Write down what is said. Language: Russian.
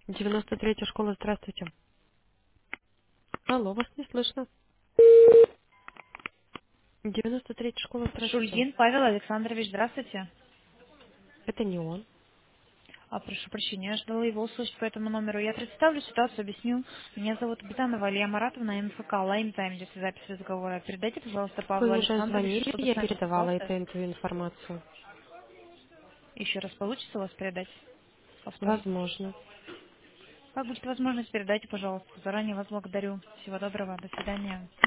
93-я школа, здравствуйте. Алло, вас не слышно. 93-я школа, здравствуйте. Шульгин Павел Александрович, здравствуйте. Это не он. Прошу прощения, я ждала его услышать по этому номеру. Я представлю ситуацию, объясню. Меня зовут Битанова Алия Маратовна, МФК, Лайм Тайм, здесь запись разговора. Передайте, пожалуйста, Вы Павлу уже Александровичу, звонили, чтобы я с нами передавала связался. эту информацию. Еще раз получится у вас передать повтор? Возможно. Как будет возможность, передайте, пожалуйста. Заранее вас благодарю. Всего доброго, до свидания.